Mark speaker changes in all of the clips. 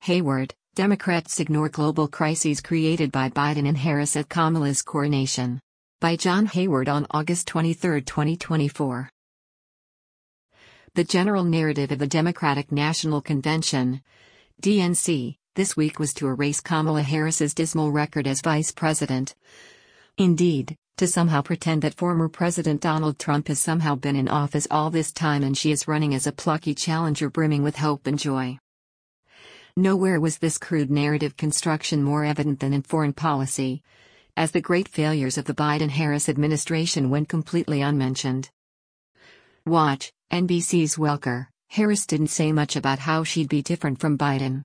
Speaker 1: Hayward, Democrats ignore global crises created by Biden and Harris at Kamala's coronation. By John Hayward on August 23, 2024. The general narrative of the Democratic National Convention, DNC, this week was to erase Kamala Harris's dismal record as vice president. Indeed, to somehow pretend that former President Donald Trump has somehow been in office all this time and she is running as a plucky challenger brimming with hope and joy. Nowhere was this crude narrative construction more evident than in foreign policy, as the great failures of the Biden-Harris administration went completely unmentioned. Watch, NBC's Welker. Harris didn't say much about how she'd be different from Biden.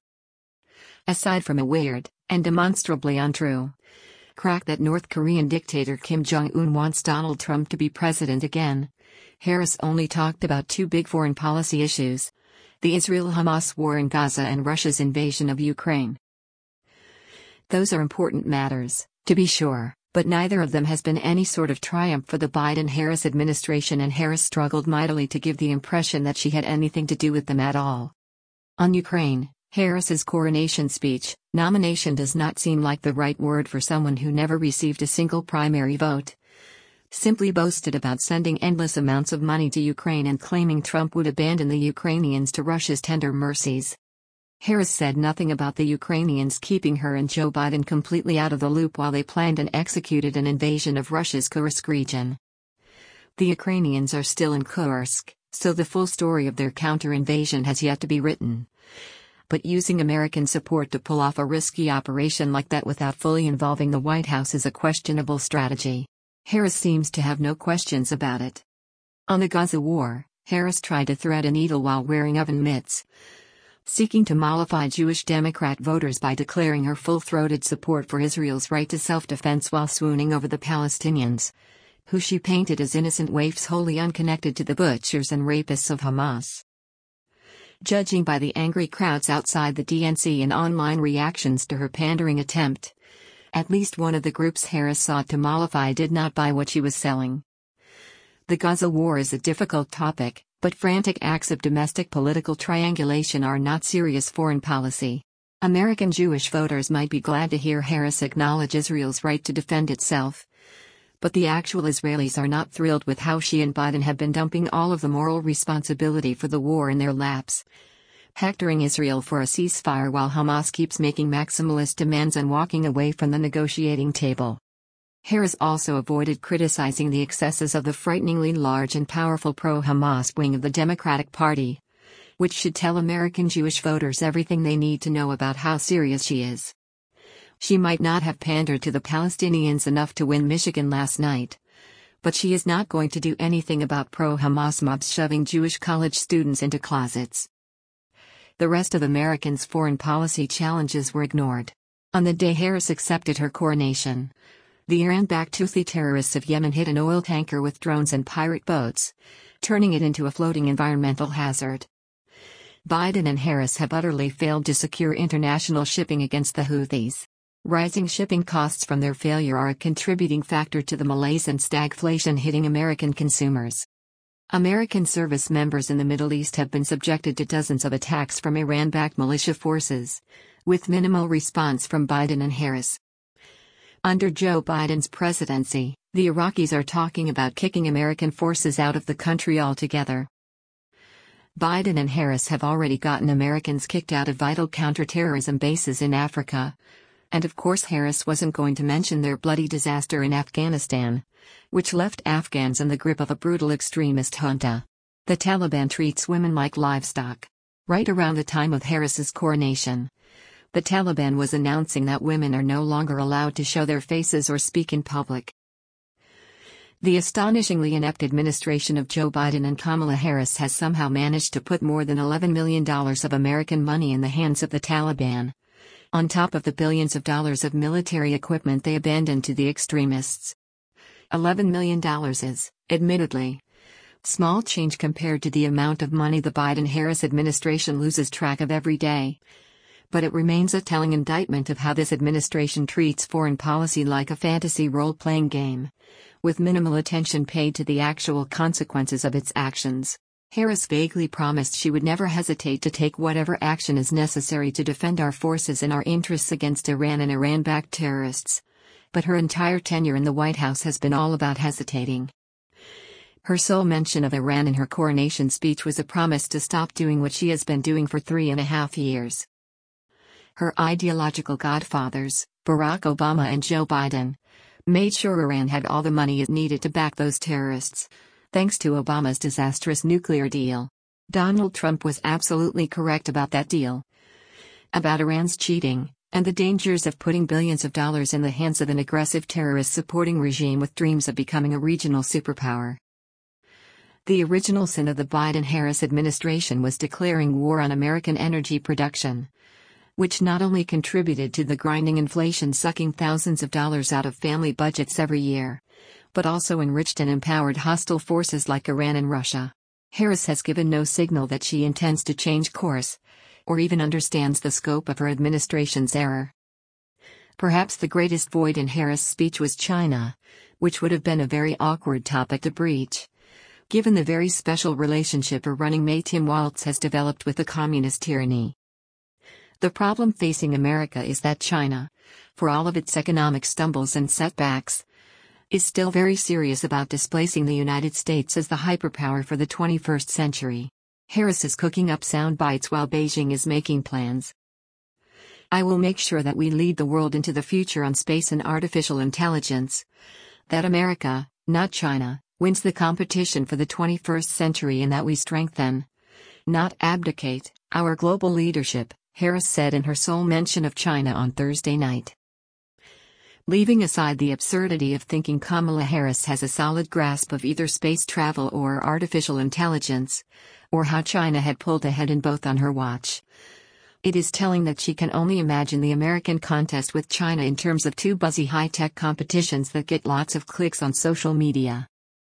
Speaker 1: Aside from a weird, and demonstrably untrue, crack that North Korean dictator Kim Jong-un wants Donald Trump to be president again, Harris only talked about two big foreign policy issues: the Israel-Hamas war in Gaza and Russia's invasion of Ukraine. Those are important matters, to be sure, but neither of them has been any sort of triumph for the Biden-Harris administration, and Harris struggled mightily to give the impression that she had anything to do with them at all. On Ukraine, Harris's coronation speech, nomination does not seem like the right word for someone who never received a single primary vote. Simply boasted about sending endless amounts of money to Ukraine and claiming Trump would abandon the Ukrainians to Russia's tender mercies. Harris said nothing about the Ukrainians keeping her and Joe Biden completely out of the loop while they planned and executed an invasion of Russia's Kursk region. The Ukrainians are still in Kursk, so the full story of their counter-invasion has yet to be written. But using American support to pull off a risky operation like that without fully involving the White House is a questionable strategy. Harris seems to have no questions about it. On the Gaza war, Harris tried to thread a needle while wearing oven mitts, seeking to mollify Jewish Democrat voters by declaring her full-throated support for Israel's right to self-defense while swooning over the Palestinians, who she painted as innocent waifs wholly unconnected to the butchers and rapists of Hamas. Judging by the angry crowds outside the DNC and online reactions to her pandering attempt, at least one of the groups Harris sought to mollify did not buy what she was selling. The Gaza war is a difficult topic, but frantic acts of domestic political triangulation are not serious foreign policy. American Jewish voters might be glad to hear Harris acknowledge Israel's right to defend itself, but the actual Israelis are not thrilled with how she and Biden have been dumping all of the moral responsibility for the war in their laps, hectoring Israel for a ceasefire while Hamas keeps making maximalist demands and walking away from the negotiating table. Harris also avoided criticizing the excesses of the frighteningly large and powerful pro-Hamas wing of the Democratic Party, which should tell American Jewish voters everything they need to know about how serious she is. She might not have pandered to the Palestinians enough to win Michigan last night, but she is not going to do anything about pro-Hamas mobs shoving Jewish college students into closets. The rest of Americans' foreign policy challenges were ignored. On the day Harris accepted her coronation, the Iran-backed Houthi terrorists of Yemen hit an oil tanker with drones and pirate boats, turning it into a floating environmental hazard. Biden and Harris have utterly failed to secure international shipping against the Houthis. Rising shipping costs from their failure are a contributing factor to the malaise and stagflation hitting American consumers. American service members in the Middle East have been subjected to dozens of attacks from Iran-backed militia forces, with minimal response from Biden and Harris. Under Joe Biden's presidency, the Iraqis are talking about kicking American forces out of the country altogether. Biden and Harris have already gotten Americans kicked out of vital counterterrorism bases in Africa. And of course Harris wasn't going to mention their bloody disaster in Afghanistan, which left Afghans in the grip of a brutal extremist junta. The Taliban treats women like livestock. Right around the time of Harris's coronation, the Taliban was announcing that women are no longer allowed to show their faces or speak in public. The astonishingly inept administration of Joe Biden and Kamala Harris has somehow managed to put more than $11 million of American money in the hands of the Taliban, on top of the billions of dollars of military equipment they abandoned to the extremists. $11 million is, admittedly, small change compared to the amount of money the Biden-Harris administration loses track of every day. But it remains a telling indictment of how this administration treats foreign policy like a fantasy role-playing game, with minimal attention paid to the actual consequences of its actions. Harris vaguely promised she would never hesitate to take whatever action is necessary to defend our forces and our interests against Iran and Iran-backed terrorists. But her entire tenure in the White House has been all about hesitating. Her sole mention of Iran in her coronation speech was a promise to stop doing what she has been doing for 3.5 years. Her ideological godfathers, Barack Obama and Joe Biden, made sure Iran had all the money it needed to back those terrorists, thanks to Obama's disastrous nuclear deal. Donald Trump was absolutely correct about that deal. About Iran's cheating, and the dangers of putting billions of dollars in the hands of an aggressive terrorist-supporting regime with dreams of becoming a regional superpower. The original sin of the Biden-Harris administration was declaring war on American energy production, which not only contributed to the grinding inflation sucking thousands of dollars out of family budgets every year, but also enriched and empowered hostile forces like Iran and Russia. Harris has given no signal that she intends to change course, or even understands the scope of her administration's error. Perhaps the greatest void in Harris' speech was China, which would have been a very awkward topic to breach, given the very special relationship her running mate Tim Walz has developed with the communist tyranny. The problem facing America is that China, for all of its economic stumbles and setbacks, is still very serious about displacing the United States as the hyperpower for the 21st century. Harris is cooking up sound bites while Beijing is making plans. I will make sure that we lead the world into the future on space and artificial intelligence. That America, not China, wins the competition for the 21st century and that we strengthen, not abdicate, our global leadership, Harris said in her sole mention of China on Thursday night. Leaving aside the absurdity of thinking Kamala Harris has a solid grasp of either space travel or artificial intelligence, or how China had pulled ahead in both on her watch, it is telling that she can only imagine the American contest with China in terms of two buzzy high-tech competitions that get lots of clicks on social media.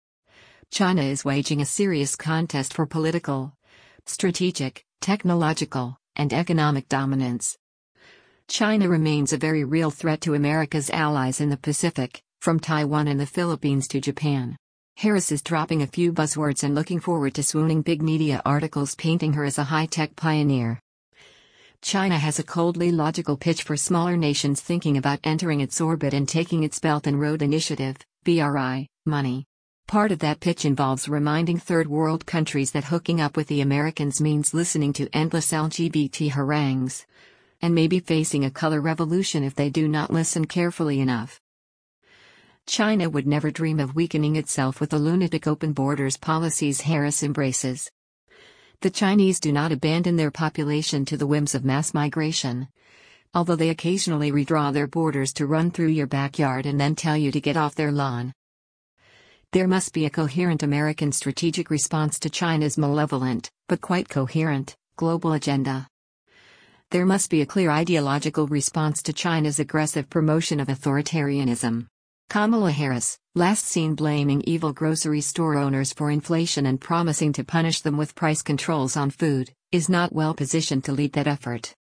Speaker 1: China is waging a serious contest for political, strategic, technological, and economic dominance. China remains a very real threat to America's allies in the Pacific, from Taiwan and the Philippines to Japan. Harris is dropping a few buzzwords and looking forward to swooning big media articles painting her as a high-tech pioneer. China has a coldly logical pitch for smaller nations thinking about entering its orbit and taking its Belt and Road Initiative, BRI, money. Part of that pitch involves reminding third world countries that hooking up with the Americans means listening to endless LGBT harangues, and maybe facing a color revolution if they do not listen carefully enough. China would never dream of weakening itself with the lunatic open borders policies Harris embraces. The Chinese do not abandon their population to the whims of mass migration, although they occasionally redraw their borders to run through your backyard and then tell you to get off their lawn. There must be a coherent American strategic response to China's malevolent, but quite coherent, global agenda. There must be a clear ideological response to China's aggressive promotion of authoritarianism. Kamala Harris, last seen blaming evil grocery store owners for inflation and promising to punish them with price controls on food, is not well positioned to lead that effort.